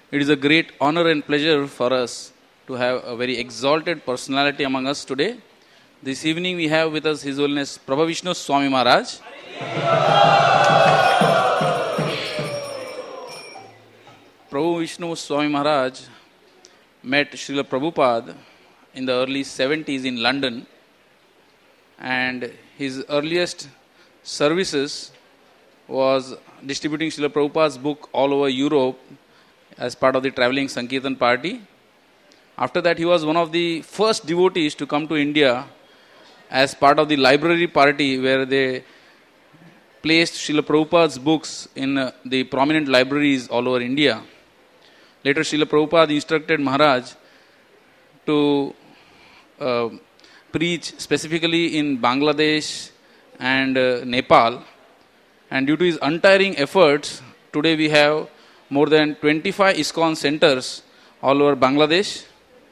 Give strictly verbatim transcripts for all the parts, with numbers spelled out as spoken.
It is a great honor and pleasure for us to have a very exalted personality among us today. This evening we have with us His Holiness Prabha Vishnu Swami Maharaj. Prabhu Vishnu Swami Maharaj met Srila Prabhupada in the early seventies in London, and his earliest services was distributing Srila Prabhupada's book all over Europe as part of the traveling Sankirtan party. After that, he was one of the first devotees to come to India as part of the library party, where they placed Srila Prabhupada's books in uh, the prominent libraries all over India. Later, Srila Prabhupada instructed Maharaj to uh, preach specifically in Bangladesh and uh, Nepal. And due to his untiring efforts, today we have more than twenty-five ISKCON centers all over Bangladesh.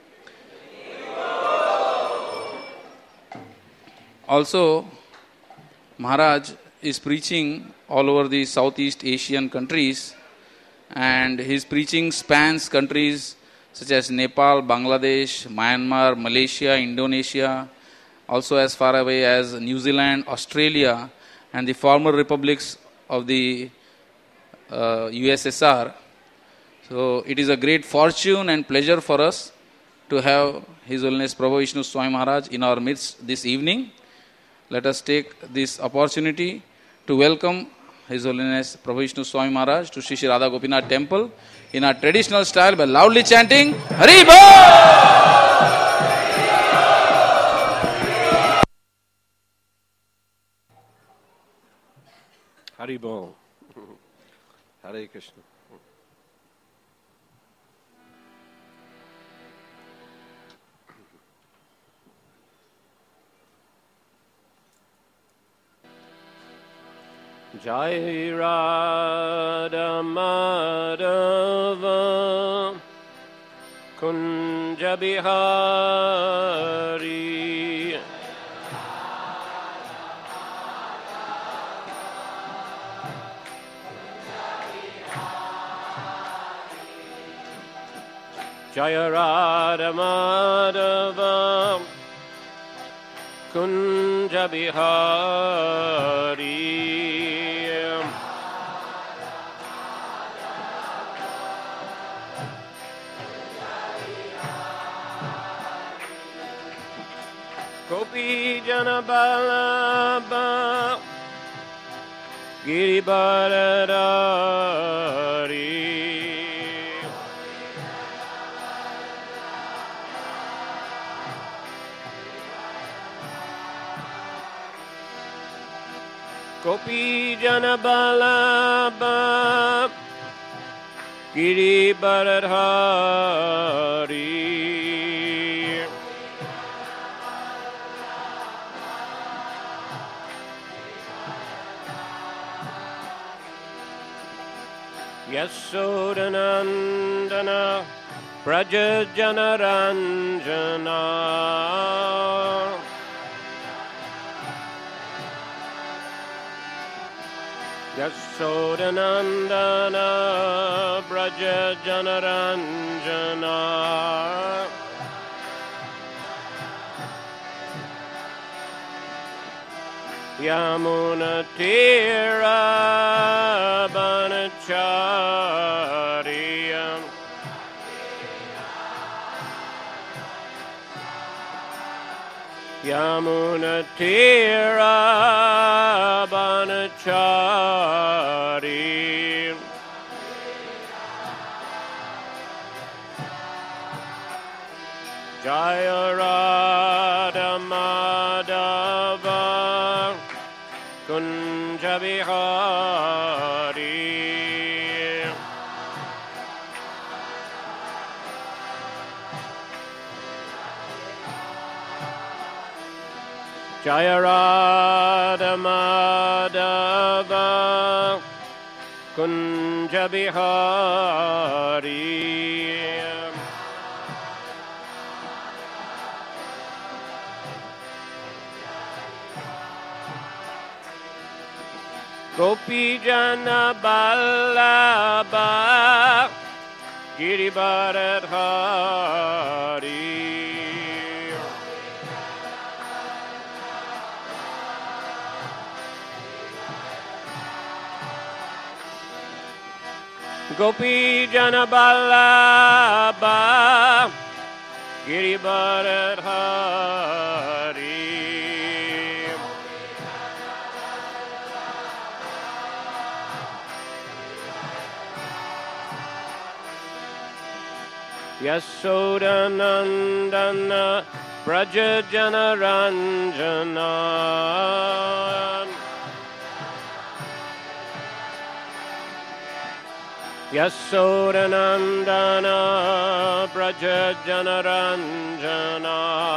Also, Maharaj is preaching all over the Southeast Asian countries, and his preaching spans countries such as Nepal, Bangladesh, Myanmar, Malaysia, Indonesia, also as far away as New Zealand, Australia, and the former republics of the uh, U S S R. So it is a great fortune and pleasure for us to have His Holiness Prabhu Vishnu Swami Maharaj in our midst this evening. Let us take this opportunity to welcome His Holiness Prabhu Vishnu Swami Maharaj to Sri Sri Radha Gopinath Temple in our traditional style by loudly chanting Hari Bol! Hari Bol. Hare Krishna. Jai Radha Madhava Kunja Bihari Jaya Radha Madhava Kunja Bihari Gopi Jana Balaba Giri Baladari Gopi Jana Balaba Giri Baladari Yasodanandana Prajajana Ranjana Yasodanandana Prajajana Ranjana Yamuna Tira Banacharya Yamuna Tira Banacharya Jaya Radha Madhava Kunja Bihari Jaya Radha Madhava Kunja Bihari Gopi Jana Ballabha Giribharadhari. Gopi Janaballabha Giribharadhari. Yasodanandana Braja Janaranjana. Yasodanandana Braja Janaranjana.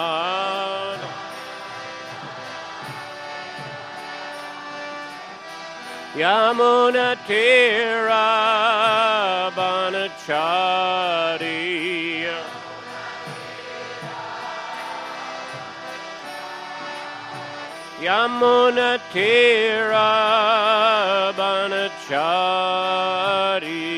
Yamuna Tira Banachari. Yamuna Tira Banachari.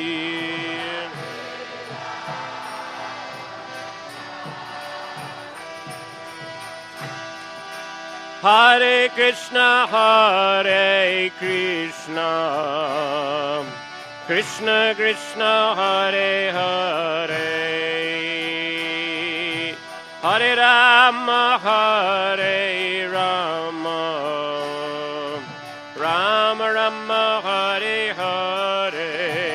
Hare Krishna, Hare Krishna, Krishna Krishna, Hare Hare, Hare Rama, Hare Rama, Rama Rama, Hare Hare.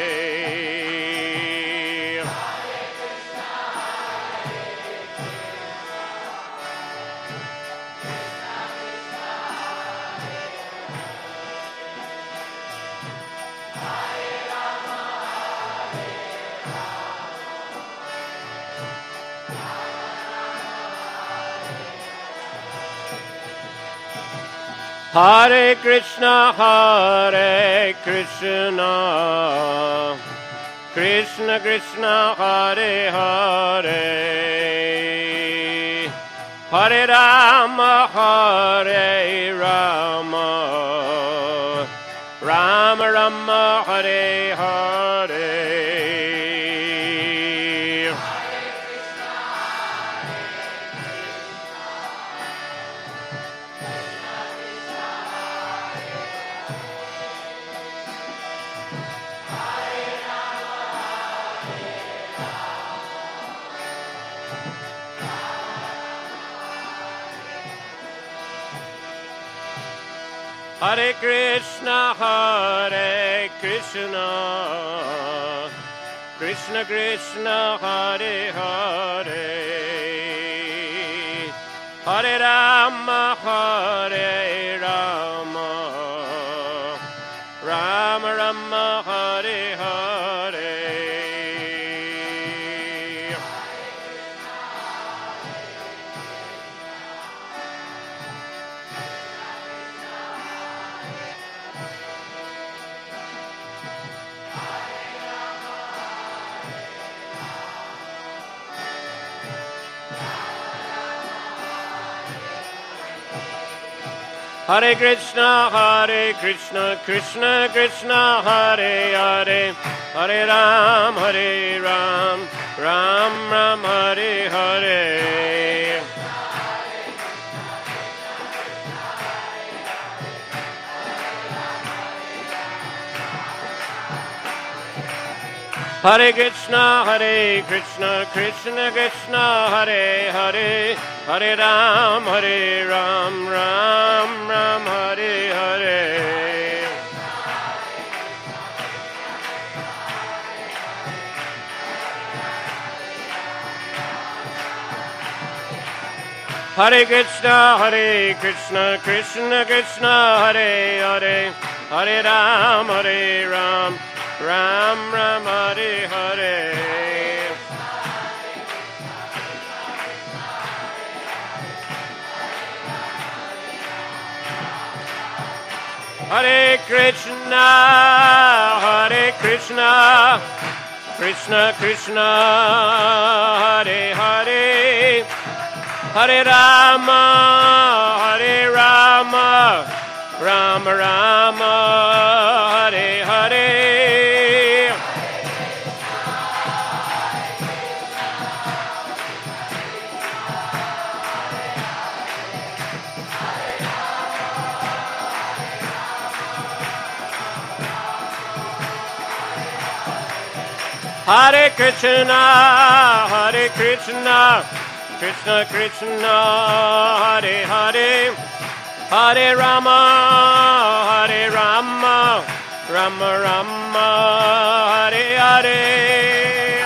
Hare Krishna, Hare Krishna, Krishna Krishna, Hare Hare, Hare Rama, Hare Rama, Rama Rama, Hare Hare. Hare Krishna, Hare Krishna, Krishna Krishna, Hare Hare, Hare Rama, Hare Rama, Rama Rama, Hare Hare. Hare Krishna, Hare Krishna, Krishna Krishna, Hare Hare, Hare Ram, Hare Ram, Ram Ram, Hare Hare. Hare Krishna, Hare Krishna, Krishna Krishna, Hare Hare, Hare Ram, Hare Ram, Ram Ram, Hare Hare. Hare Krishna, Hare Krishna, Krishna Krishna, Hare Hare, Hare Ram, Hare Ram, Ram Ram, Hare Hare. Hare Krishna, Hare Krishna, Krishna Krishna, Hare Hare, Hare Rama, Hare Rama, Rama Rama, Hare Hare. Hare Krishna, Hare Krishna, Krishna Krishna, Hare Hare, Hare Rama, Hare Rama, Rama Rama, Hare Hare.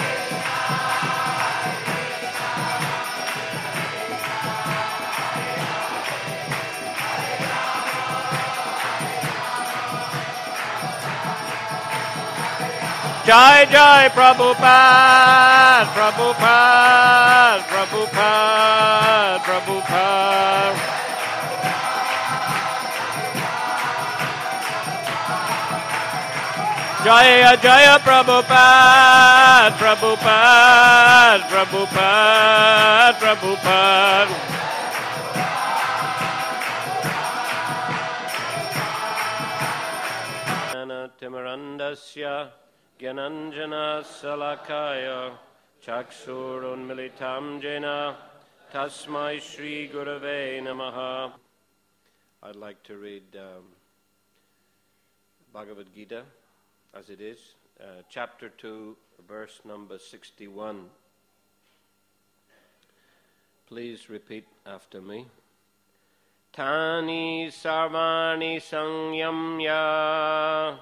Jai Jai Prabhupada, Prabhupada, Prabhupada, Prabhupada. Jaya Jaya Prabhupada, Prabhupada, Prabhupada, Prabhupada. Timarandasya Gyananjana Salakaya Chaksurunmilitam Jena Tasmai Shri Gurave Namaha. I'd like to read um, Bhagavad Gita as it is, uh, chapter two, verse number sixty-one. Please repeat after me. Tani sarvani samyamya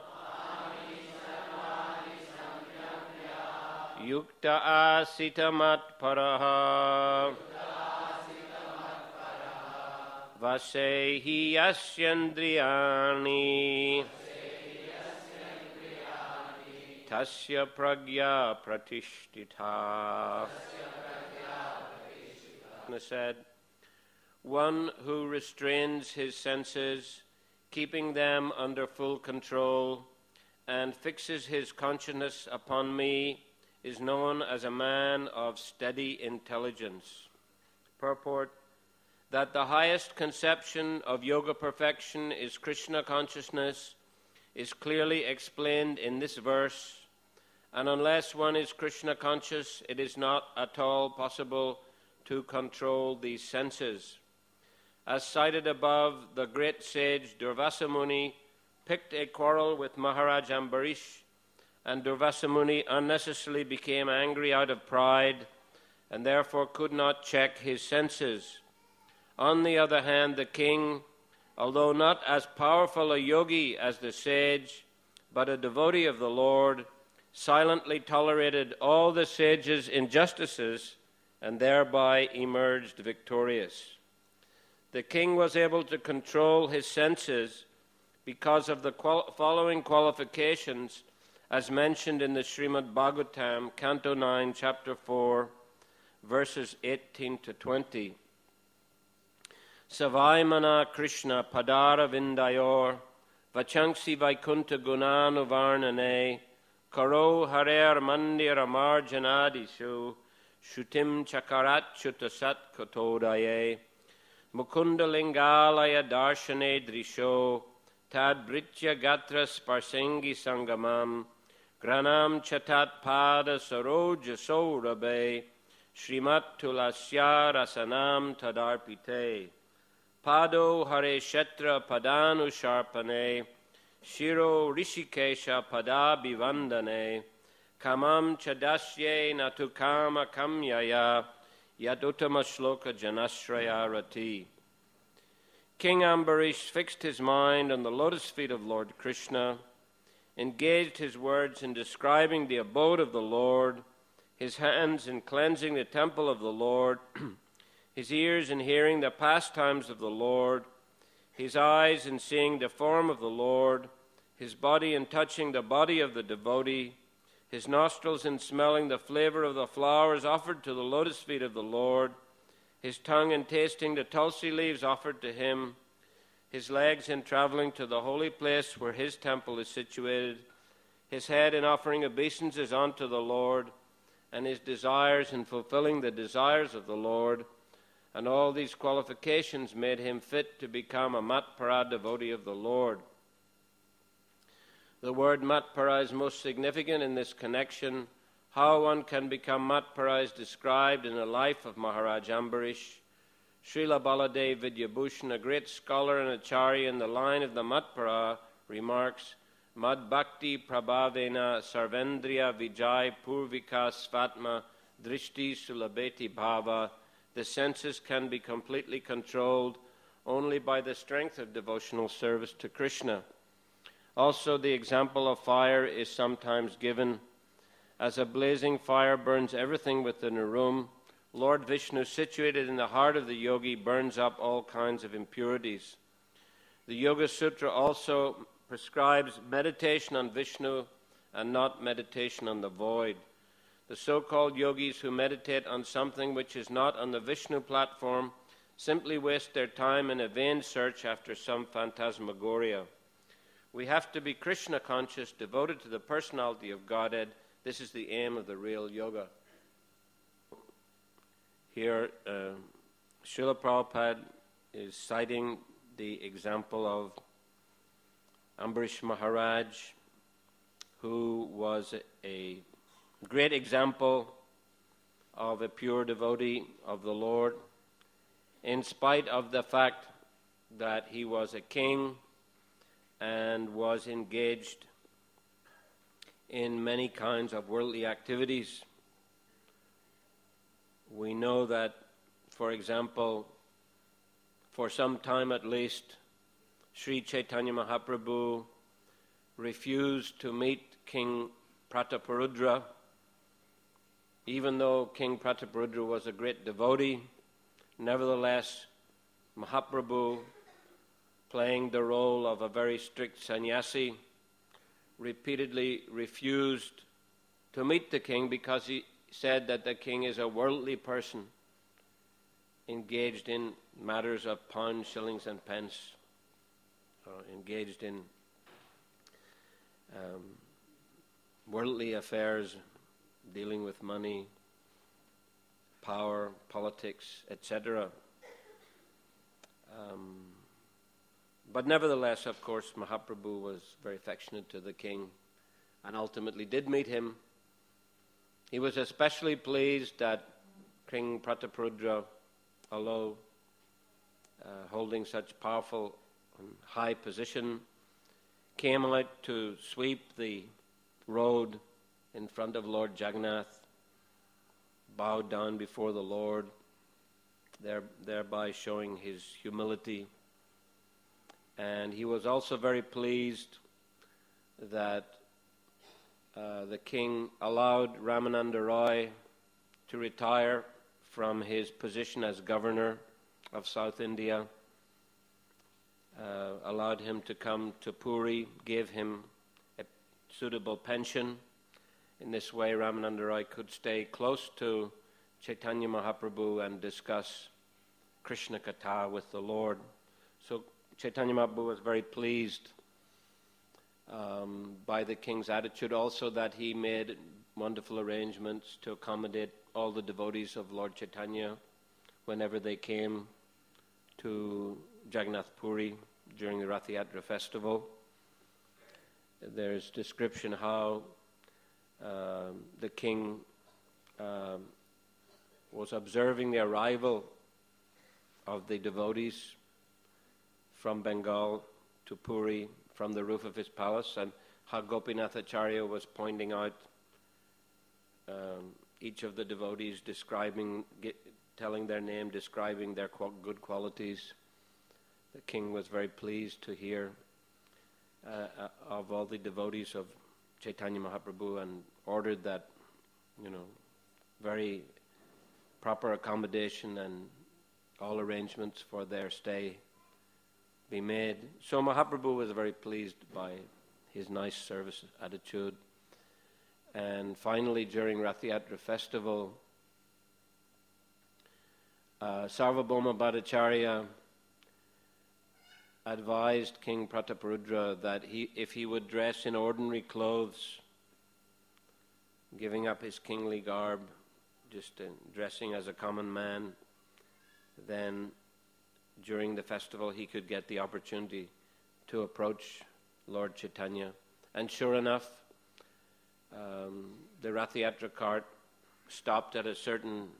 Yukta asita matparaha Vasehi yasyandriyani Tasya pragya pratishtita. Krishna said, one who restrains his senses, keeping them under full control, and fixes his consciousness upon me, is known as a man of steady intelligence. Purport: that the highest conception of yoga perfection is Krishna consciousness is clearly explained in this verse, and unless one is Krishna conscious, it is not at all possible to control these senses. As cited above, the great sage Durvasa Muni picked a quarrel with Maharaj Ambarish, and Durvasa Muni unnecessarily became angry out of pride and therefore could not check his senses. On the other hand, the king, although not as powerful a yogi as the sage, but a devotee of the Lord, silently tolerated all the sage's injustices and thereby emerged victorious. The king was able to control his senses because of the qual- following qualifications as mentioned in the Srimad Bhagavatam, Canto nine, Chapter four, verses eighteen to twenty. Savaimana Krishna Padara Vindayor Vachangsi Vaikunta Gunanu Varnane Karo Harer Mandira Marjanadishu Shutim Chakarachyuta Sat Kotodaye Mukunda Lingalaya Darshane Drisho Tad Britya Gatra Sparsengi Sangamam Granam Chatat Pada Saroja Saurabe Srimat Tulasya Rasanam Tadarpite Pado Hare Shetra Padanu Sharpane Shiro Rishikesha Padabi Vandane Kamam Chadasye Natukama Kamyaya Yadutama Shloka Janashraya Rati. King Ambarish fixed his mind on the lotus feet of Lord Krishna, engaged his words in describing the abode of the Lord, his hands in cleansing the temple of the Lord, his ears in hearing the pastimes of the Lord, his eyes in seeing the form of the Lord, his body in touching the body of the devotee, his nostrils in smelling the flavor of the flowers offered to the lotus feet of the Lord, his tongue in tasting the tulsi leaves offered to him, his legs in traveling to the holy place where his temple is situated, his head in offering obeisances unto the Lord, and his desires in fulfilling the desires of the Lord, and all these qualifications made him fit to become a Matpara devotee of the Lord. The word Matpara is most significant in this connection. How one can become Matpara is described in the life of Maharaj Ambarish. Srila Baladev Vidyabhushan, a great scholar and acharya in the line of the Matpara, remarks, Mad Bhakti Prabhavena Sarvendriya Vijay Purvika Svatma Drishti Sulabeti Bhava. The senses can be completely controlled only by the strength of devotional service to Krishna. Also, the example of fire is sometimes given. As a blazing fire burns everything within a room, Lord Vishnu, situated in the heart of the yogi, burns up all kinds of impurities. The Yoga Sutra also prescribes meditation on Vishnu and not meditation on the void. The so-called yogis who meditate on something which is not on the Vishnu platform simply waste their time in a vain search after some phantasmagoria. We have to be Krishna conscious, devoted to the personality of Godhead. This is the aim of the real yoga. Here, uh, Srila Prabhupada is citing the example of Ambarish Maharaj, who was a, a great example of a pure devotee of the Lord, in spite of the fact that he was a king and was engaged in many kinds of worldly activities. We know that, for example, for some time at least, Sri Chaitanya Mahaprabhu refused to meet King Prataparudra. Even though King Prataparudra was a great devotee, nevertheless, Mahaprabhu, playing the role of a very strict sannyasi, repeatedly refused to meet the king because he said that the king is a worldly person engaged in matters of pounds, shillings, and pence, or engaged in um, worldly affairs, dealing with money, power, politics, et cetera. Um, but nevertheless, of course, Mahaprabhu was very affectionate to the king and ultimately did meet him. He was especially pleased that King Prataparudra, although uh, holding such powerful and high position, came out to sweep the road in front of Lord Jagannath, bowed down before the Lord, there, thereby showing his humility. And he was also very pleased that uh, the king allowed Ramananda Roy to retire from his position as governor of South India, uh, allowed him to come to Puri, gave him a suitable pension. In this way, Ramananda Roy could stay close to Chaitanya Mahaprabhu and discuss Krishna Katha with the Lord. So Chaitanya Mahaprabhu was very pleased um, by the king's attitude, also that he made wonderful arrangements to accommodate all the devotees of Lord Chaitanya whenever they came to Jagannath Puri during the Rath Yatra festival. There's description how uh, the king uh, was observing the arrival of the devotees from Bengal to Puri from the roof of his palace, and how Gopinath Acharya was pointing out um, each of the devotees, describing, get, telling their name, describing their qu- good qualities. The king was very pleased to hear uh, uh, of all the devotees of Chaitanya Mahaprabhu and ordered that, you know, very proper accommodation and all arrangements for their stay be made. So Mahaprabhu was very pleased by his nice service attitude. And finally, during Rath Yatra festival, uh, Sarvabhauma Bhattacharya advised King Prataparudra that he, if he would dress in ordinary clothes, giving up his kingly garb, just uh, dressing as a common man, then during the festival he could get the opportunity to approach Lord Chaitanya. And sure enough, um, the Rath Yatra cart stopped at a certain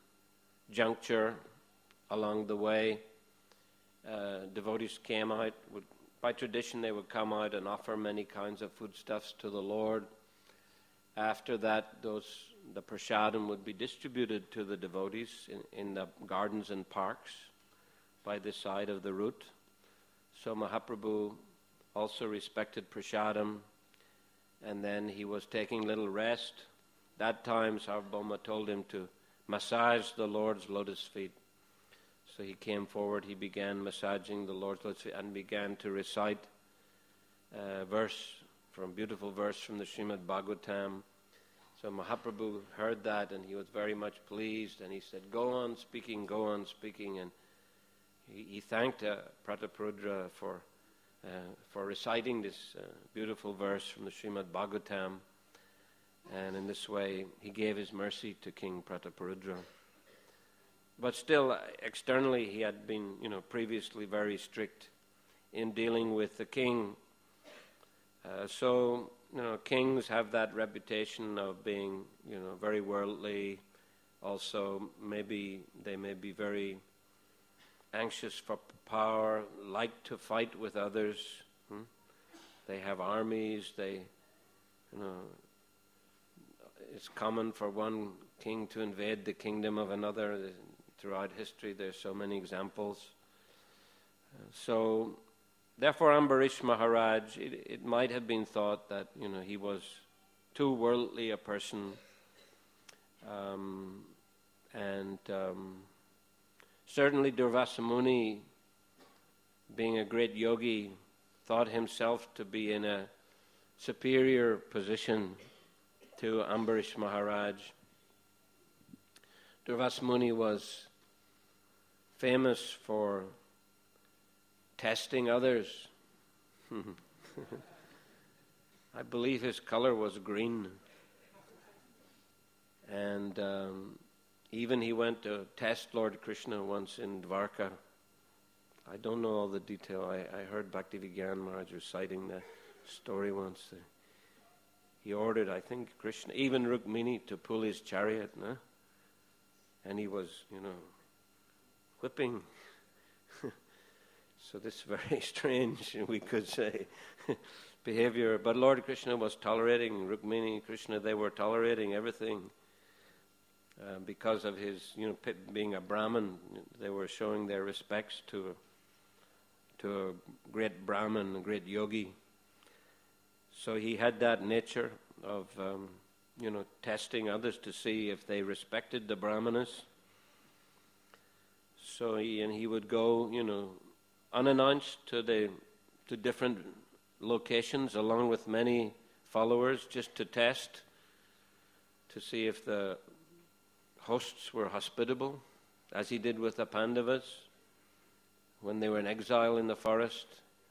juncture along the way. Uh, devotees came out, would by tradition, they would come out and offer many kinds of foodstuffs to the Lord. After that, those the prasadam would be distributed to the devotees in, in the gardens and parks by the side of the route. So Mahaprabhu also respected prasadam, and then he was taking little rest. That time, Sarvabhauma told him to massage the Lord's lotus feet. So he came forward, he began massaging the Lord's lotus feet and began to recite a verse, from beautiful verse from the Srimad Bhagavatam. So Mahaprabhu heard that and he was very much pleased, and he said, go on speaking, go on speaking. And he, he thanked uh, Prataparudra for, uh, for reciting this uh, beautiful verse from the Srimad Bhagavatam. And in this way, he gave his mercy to King Prataparudra. But still, externally, he had been, you know, previously very strict in dealing with the king. Uh, so, you know, kings have that reputation of being, you know, very worldly. Also, maybe they may be very anxious for power, like to fight with others. Hmm? They have armies. They, you know, it's common for one king to invade the kingdom of another. Throughout history, there's so many examples. Uh, so, therefore, Ambarish Maharaj, it, it might have been thought that, you know, he was too worldly a person, um, and um, certainly Durvasa Muni, being a great yogi, thought himself to be in a superior position to Ambarish Maharaj. Durvasa Muni was famous for testing others. I believe his color was green. And um, even he went to test Lord Krishna once in Dwarka. I don't know all the detail. I, I heard Bhaktivigyan Maharaj reciting the story once. Uh, he ordered, I think, Krishna, even Rukmini, to pull his chariot, no? And he was, you know, whipping. So this is very strange, we could say, behavior. But Lord Krishna was tolerating Rukmini, Krishna, they were tolerating everything. Uh, because of his, you know, being a Brahmin, they were showing their respects to, to a great Brahmin, a great yogi. So he had that nature of, um, you know, testing others to see if they respected the Brahmanas. So he, and he would go, you know, unannounced to the to different locations along with many followers just to test, to see if the hosts were hospitable, as he did with the Pandavas when they were in exile in the forest.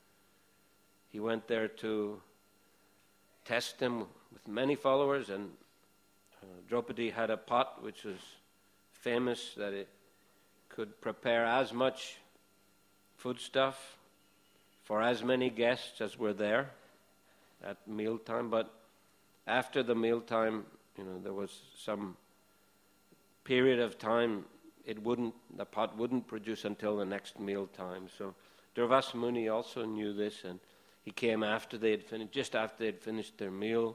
He went there to test them with many followers, and uh, Draupadi had a pot which was famous that it could prepare as much foodstuff for as many guests as were there at mealtime. But after the mealtime, you know, there was some period of time it wouldn't, the pot wouldn't produce until the next mealtime. So Durvasa Muni also knew this, and he came after they had finished, just after they had finished their meal.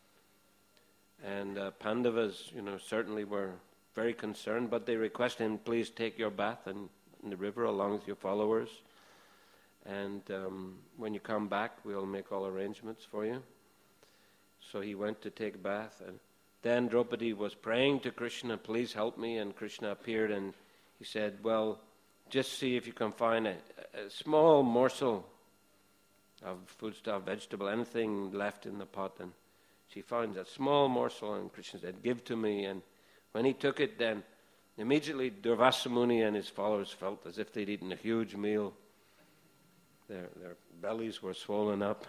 And uh, Pandavas, you know, certainly were very concerned, but they requested him, please take your bath in, in the river along with your followers. And um, when you come back, we'll make all arrangements for you. So he went to take a bath, and then Draupadi was praying to Krishna, please help me, and Krishna appeared and he said, well, just see if you can find a, a small morsel of foodstuff, vegetable, anything left in the pot. And she finds a small morsel, and Krishna said, give to me. And when he took it, then immediately Durvasa Muni and his followers felt as if they'd eaten a huge meal. Their, their bellies were swollen up.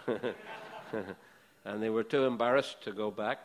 And they were too embarrassed to go back.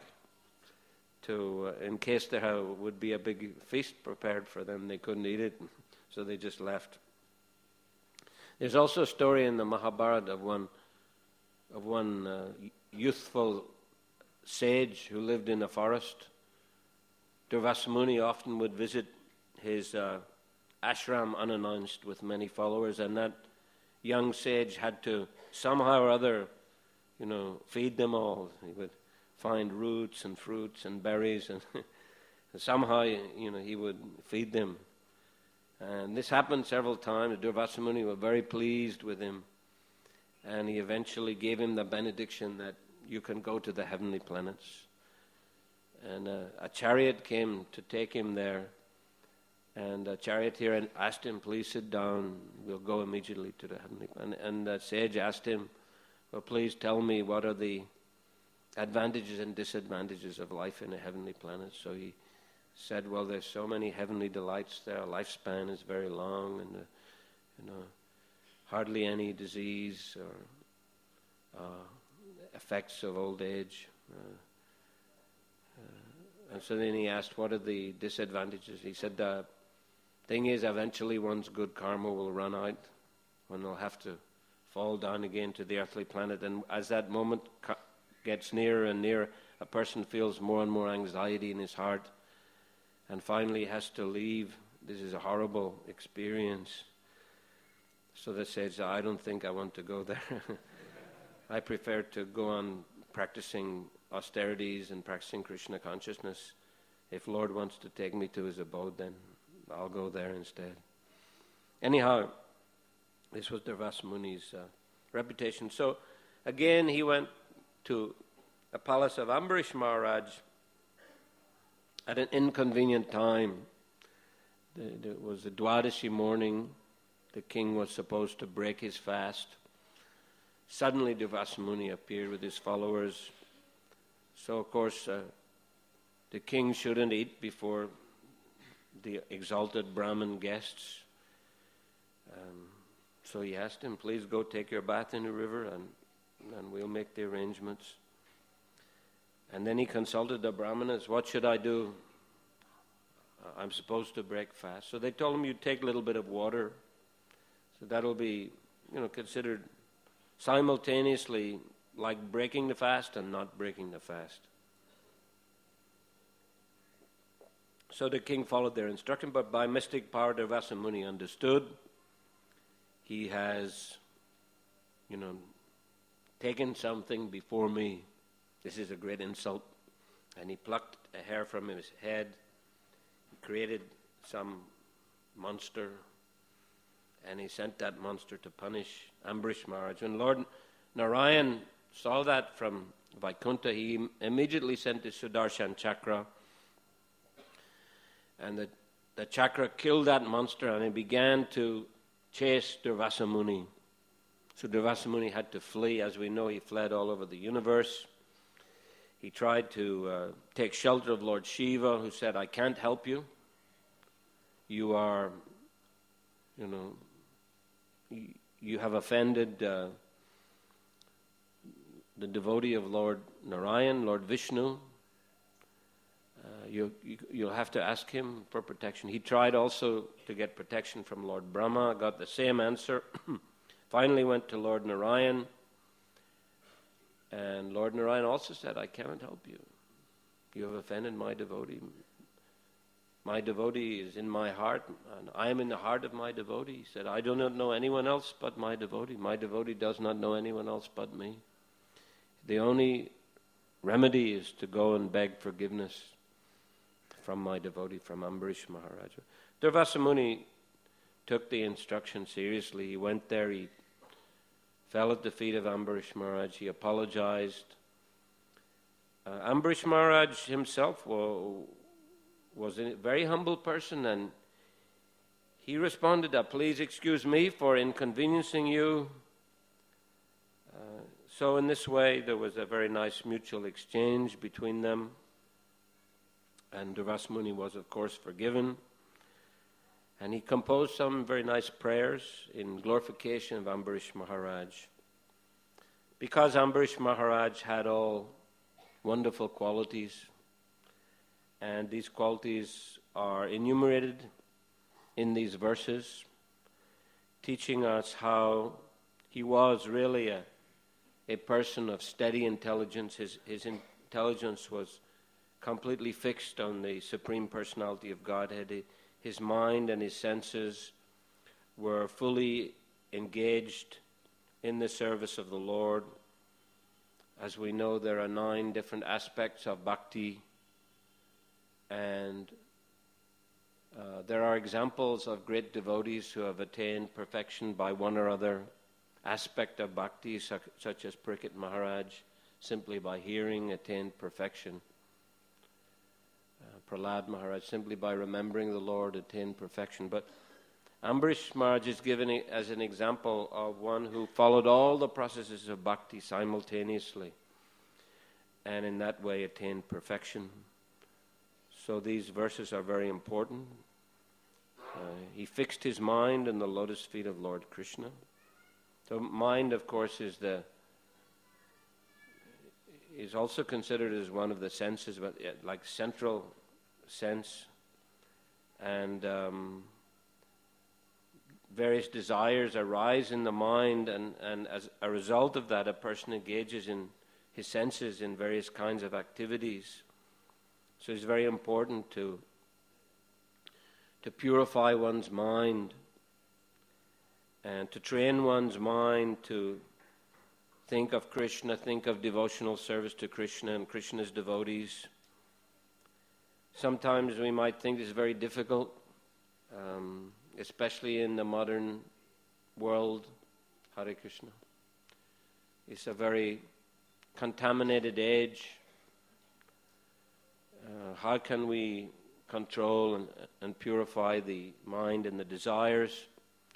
To, uh, in case there would be a big feast prepared for them, they couldn't eat it, so they just left. There's also a story in the Mahabharata of one of one uh, youthful sage who lived in a forest. Durvasa Muni often would visit his uh, ashram unannounced with many followers, and that young sage had to somehow or other, you know, feed them all. He would find roots and fruits and berries, and somehow, you know, he would feed them. And this happened several times. Durvasa Muni was very pleased with him, and he eventually gave him the benediction that you can go to the heavenly planets. And uh, a chariot came to take him there, and a charioteer asked him, please sit down, we'll go immediately to the heavenly planet. And the sage asked him, well, please tell me what are the advantages and disadvantages of life in a heavenly planet. So he said, well, there's so many heavenly delights there, lifespan is very long, and uh, you know, hardly any disease or uh, effects of old age. Uh, uh, and so then he asked, what are the disadvantages? He said, the thing is, eventually one's good karma will run out, one will have to fall down again to the earthly planet. And as that moment co- gets nearer and nearer, a person feels more and more anxiety in his heart, and finally has to leave. This is a horrible experience. So they said, I don't think I want to go there. I prefer to go on practicing austerities and practicing Krishna consciousness. If Lord wants to take me to his abode, then I'll go there instead. Anyhow, this was Durvasa Muni's uh, reputation. So again, he went to the palace of Ambarish Maharaj at an inconvenient time. It was the Dwadashi morning. The king was supposed to break his fast. Suddenly Durvasa Muni appeared with his followers. So of course uh, the king shouldn't eat before the exalted Brahmin guests. Um, so he asked him, please go take your bath in the river and, and we'll make the arrangements. And then he consulted the Brahmanas, what should I do? Uh, I'm supposed to break fast. So they told him, you take a little bit of water. So that'll be, you know, considered simultaneously like breaking the fast and not breaking the fast. So the king followed their instruction, but by mystic power, Durvasa Muni understood. He has, you know, taken something before me. This is a great insult. And he plucked a hair from his head. He created some monster, and he sent that monster to punish Ambarish Maharaj. When Lord Narayan saw that from Vaikuntha, he immediately sent the Sudarshan Chakra, and the, the chakra killed that monster, and it began to chase Durvasa Muni. So Durvasa Muni had to flee. As we know, he fled all over the universe. He tried to uh, take shelter of Lord Shiva, who said, I can't help you. You are, you know, you, you have offended uh, the devotee of Lord Narayan, Lord Vishnu. Uh, you, you, you'll have to ask him for protection. He tried also to get protection from Lord Brahma, got the same answer. Finally went to Lord Narayan, and Lord Narayan also said, I cannot help you. You have offended my devotee. My devotee is in my heart, and I am in the heart of my devotee. He said, I do not know anyone else but my devotee. My devotee does not know anyone else but me. The only remedy is to go and beg forgiveness from my devotee, from Ambarish Maharaj. Durvasa Muni took the instruction seriously. He went there, he fell at the feet of Ambarish Maharaj, he apologized. Uh, Ambarish Maharaj himself was, was a very humble person, and he responded, uh, please excuse me for inconveniencing you. Uh, so in this way, there was a very nice mutual exchange between them. And Durvasa Muni was, of course, forgiven. And he composed some very nice prayers in glorification of Ambarish Maharaj. Because Ambarish Maharaj had all wonderful qualities, and these qualities are enumerated in these verses, teaching us how he was really a, a person of steady intelligence. His, his intelligence was completely fixed on the Supreme Personality of Godhead. His mind and his senses were fully engaged in the service of the Lord. As we know, there are nine different aspects of bhakti, and uh, there are examples of great devotees who have attained perfection by one or other aspect of bhakti, such, such as Parikshit Maharaj, simply by hearing attained perfection. Uh, Prahlad Maharaj, simply by remembering the Lord, attained perfection. But Ambarish Maharaj is given as an example of one who followed all the processes of bhakti simultaneously, and in that way attained perfection. So these verses are very important. Uh, he fixed his mind in the lotus feet of Lord Krishna. So mind, of course, is the is also considered as one of the senses, but like central sense, and um, various desires arise in the mind, and, and as a result of that, a person engages in his senses in various kinds of activities. So it's very important to to purify one's mind and to train one's mind to think of Krishna, think of devotional service to Krishna and Krishna's devotees. Sometimes we might think this is very difficult, um, especially in the modern world. Hare Krishna. It's a very contaminated age. Uh, how can we control and, and purify the mind and the desires?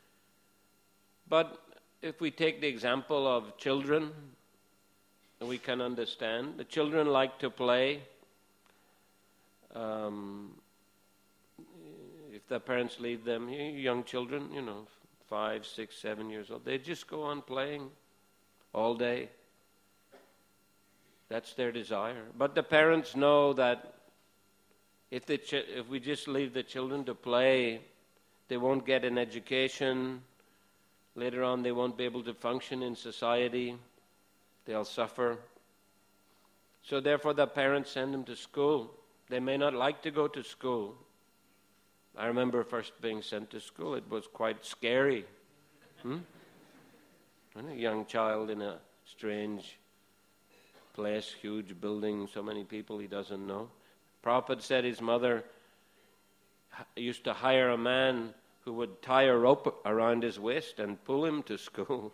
But if we take the example of children, we can understand. The children like to play. Um, if their parents leave them, young children, you know, five, six, seven years old, they just go on playing all day. That's their desire. But the parents know that if the ch- if we just leave the children to play, they won't get an education. Later on, they won't be able to function in society. They'll suffer. So therefore, the parents send them to school. They may not like to go to school. I remember first being sent to school. It was quite scary. Hmm? And a young child in a strange place, huge building, so many people he doesn't know. Prabhupada said his mother used to hire a man who would tie a rope around his waist and pull him to school.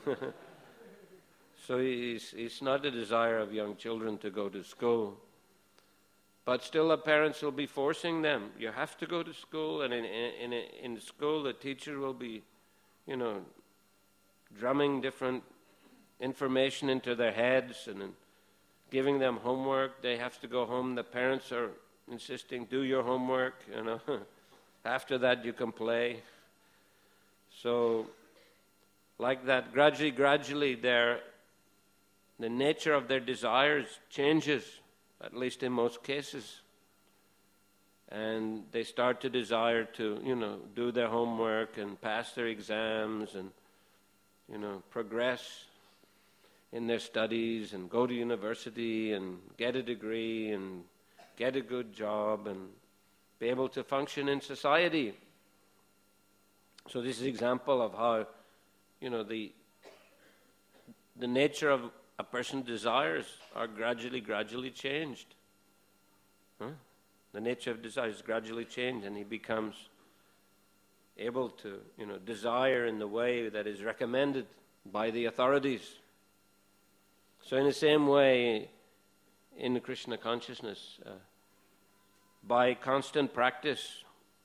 So it's, it's not the desire of young children to go to school. But still the parents will be forcing them. You have to go to school, and in, in, in, in school the teacher will be, you know, drumming different information into their heads and giving them homework. They have to go home. The parents are insisting, do your homework, you know. After that, you can play. So, like that, gradually, gradually, their the nature of their desires changes, at least in most cases. And they start to desire to, you know, do their homework and pass their exams and, you know, progress in their studies and go to university and get a degree and get a good job and be able to function in society. So this is an example of how, you know, the the nature of a person's desires are gradually, gradually changed. Huh? The nature of desires gradually changed, and he becomes able to, you know, desire in the way that is recommended by the authorities. So in the same way, in the Krishna consciousness, uh, by constant practice,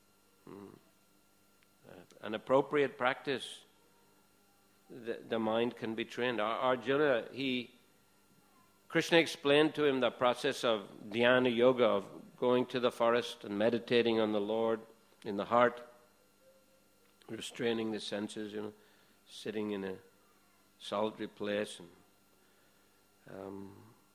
an appropriate practice, the, the mind can be trained. Arjuna, he, Krishna explained to him the process of dhyana yoga, of going to the forest and meditating on the Lord in the heart, restraining the senses, you know, sitting in a solitary place and um,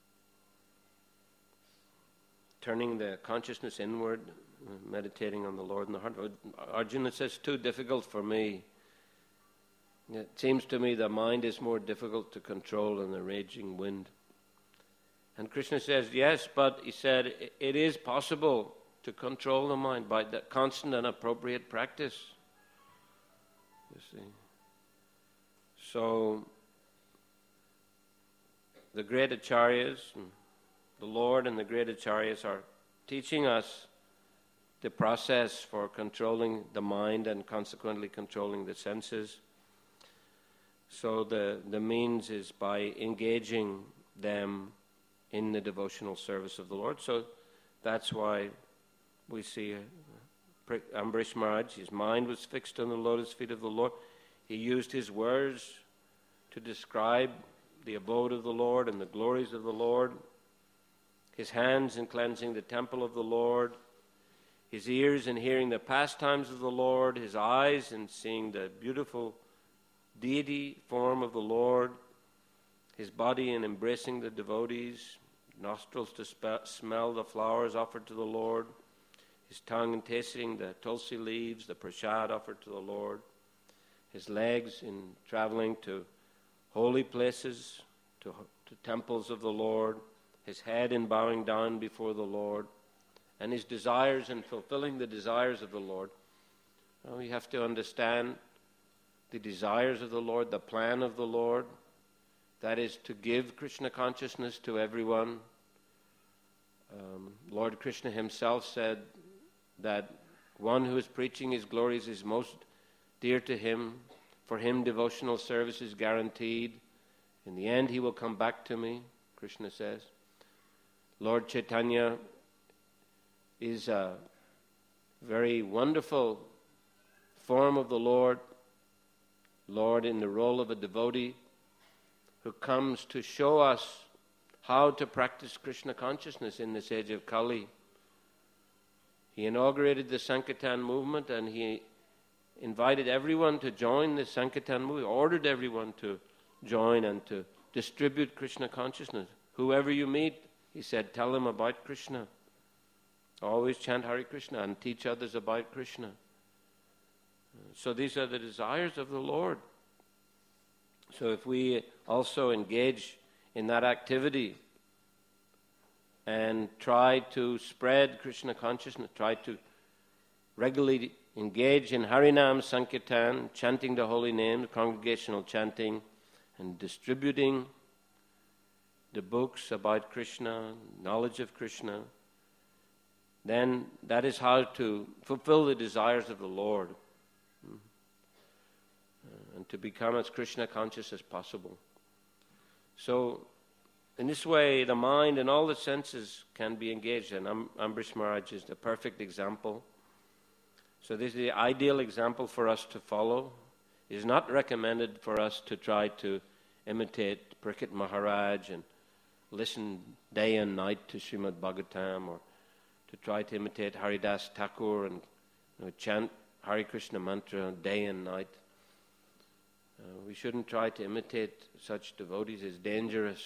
turning the consciousness inward, meditating on the Lord in the heart. Arjuna says, too difficult for me. It seems to me the mind is more difficult to control than the raging wind. And Krishna says, yes, but he said, it is possible to control the mind by the constant and appropriate practice. You see. So the great acharyas, the Lord and the great acharyas are teaching us the process for controlling the mind and consequently controlling the senses. So the, the means is by engaging them in the devotional service of the Lord. So that's why we see Ambarish Maharaj, his mind was fixed on the lotus feet of the Lord. He used his words to describe the abode of the Lord and the glories of the Lord, his hands in cleansing the temple of the Lord, his ears in hearing the pastimes of the Lord, his eyes in seeing the beautiful deity form of the Lord, his body in embracing the devotees, nostrils to spe- smell the flowers offered to the Lord, his tongue in tasting the tulsi leaves, the prasad offered to the Lord, his legs in traveling to holy places, to, to temples of the Lord, his head in bowing down before the Lord, and his desires in fulfilling the desires of the Lord. Well, we have to understand the desires of the Lord, the plan of the Lord, that is to give Krishna consciousness to everyone. Um, Lord Krishna himself said that one who is preaching his glories is most dear to him. For him, devotional service is guaranteed. In the end, he will come back to me, Krishna says. Lord Chaitanya is a very wonderful form of the Lord, Lord in the role of a devotee who comes to show us how to practice Krishna consciousness in this age of Kali. He inaugurated the Sankirtan movement and he invited everyone to join the Sankirtan movement, ordered everyone to join and to distribute Krishna consciousness. Whoever you meet, he said, tell them about Krishna. Always chant Hare Krishna and teach others about Krishna. So these are the desires of the Lord. So if we also engage in that activity and try to spread Krishna consciousness, try to regularly engage in Harinam Sankirtan, chanting the holy names, congregational chanting, and distributing the books about Krishna, knowledge of Krishna, then that is how to fulfill the desires of the Lord uh, and to become as Krishna conscious as possible. So in this way, the mind and all the senses can be engaged, and Am- Ambarish Maharaj is the perfect example. So this is the ideal example for us to follow. It is not recommended for us to try to imitate Parikshit Maharaj and listen day and night to Srimad Bhagavatam, or to try to imitate Haridas Thakur and you know, chant Hare Krishna mantra day and night. Uh, we shouldn't try to imitate such devotees. It's dangerous.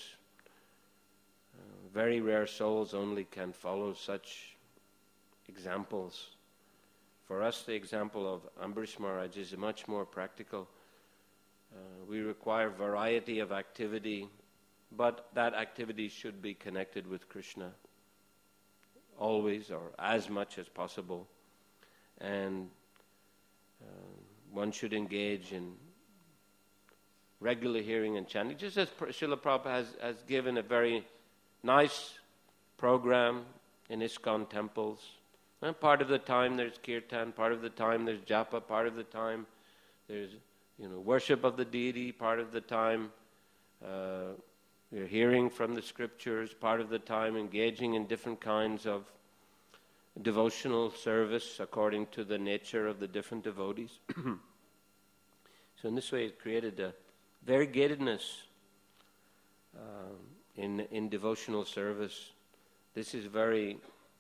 Uh, very rare souls only can follow such examples. For us, the example of Ambarish Maharaj is much more practical. Uh, we require variety of activity, but that activity should be connected with Krishna, always or as much as possible. And uh, one should engage in regular hearing and chanting, just as Srila Prabhupada has, has given a very nice program in ISKCON temples. And part of the time there's kirtan, part of the time there's japa, part of the time there's you know worship of the deity, part of the time uh, we're hearing from the scriptures, part of the time engaging in different kinds of devotional service according to the nature of the different devotees. So in this way it created a variegatedness uh, in, in devotional service. This is very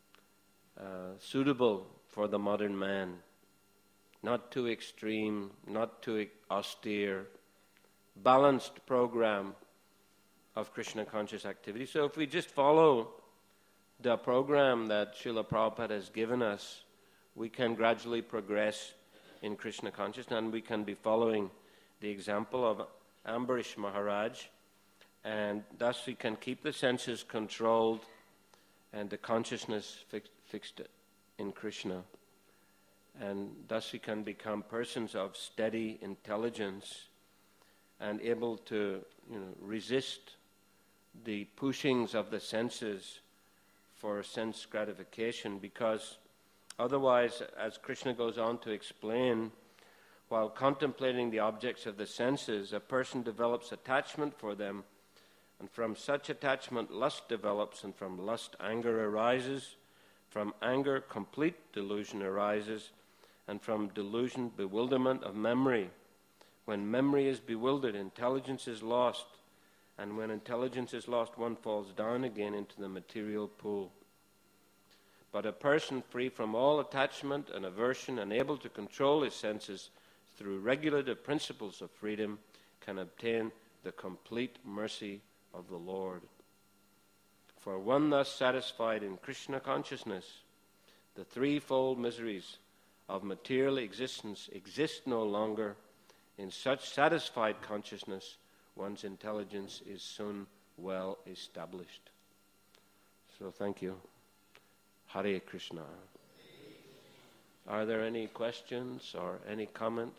uh, suitable for the modern man. Not too extreme, not too austere, balanced program of Krishna conscious activity. So if we just follow the program that Srila Prabhupada has given us, we can gradually progress in Krishna consciousness, and we can be following the example of Ambarish Maharaj, and thus we can keep the senses controlled and the consciousness fix, fixed in Krishna. And thus we can become persons of steady intelligence and able to you know, resist the pushings of the senses for sense gratification, because otherwise, as Krishna goes on to explain, while contemplating the objects of the senses, a person develops attachment for them, and from such attachment lust develops, and from lust anger arises, from anger complete delusion arises, and from delusion bewilderment of memory. When memory is bewildered, intelligence is lost, and when intelligence is lost, one falls down again into the material pool. But a person free from all attachment and aversion and able to control his senses through regulative principles of freedom can obtain the complete mercy of the Lord. For one thus satisfied in Krishna consciousness, the threefold miseries of material existence exist no longer. In such satisfied consciousness, one's intelligence is soon well established. So thank you. Hare Krishna. Are there any questions or any comments?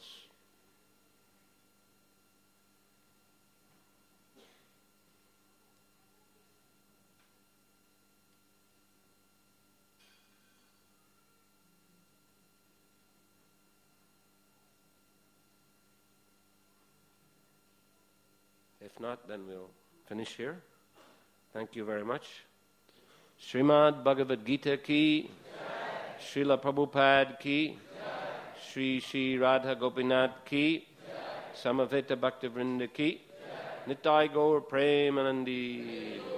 If not, then we'll finish here. Thank you very much. Srimad Bhagavad Gita ki, Srila Prabhupada ki, Sri Sri Radha Gopinath ki, Samaveta Bhaktivinoda ki, Nitai Gaur Premanandi.